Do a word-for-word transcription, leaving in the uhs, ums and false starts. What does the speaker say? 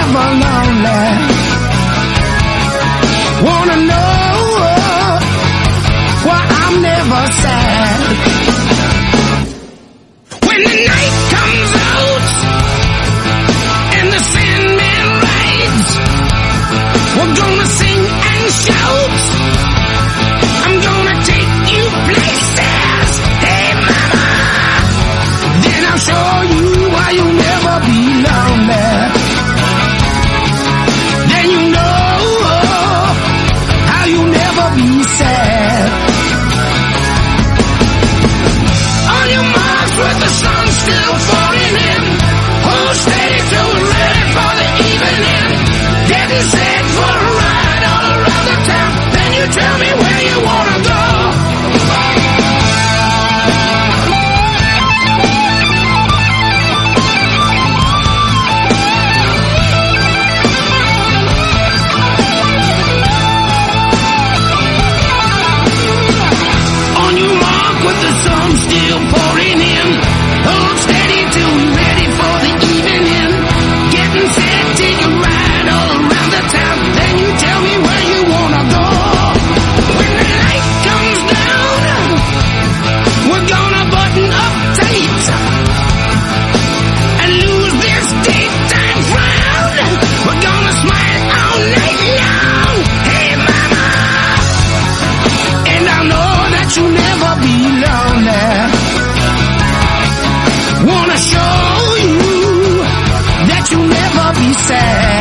never lonely. Wanna know why I'm never sad. When the night comes out and the Sandman rides, we're gonna sing and shout. I'm gonna take you places, hey mama. Then I'll show you why you'll never be lonely. Then you know how you'll never be sad. On your marks with the sun still falling in, hold steady till we're ready for the evening. Getting set for a ride all around the town. Then you tell me where you wanna go. On your mark with the sun still pouring in, hold steady till we're ready for the evening. Getting set, take a ride all around the town. Then you tell me where you wanna go. When the light comes down, we're gonna button up tight and lose this daytime frown. We're gonna smile all night long, hey mama. And I know that you'll never be lonely. Wanna show you that you'll never be sad.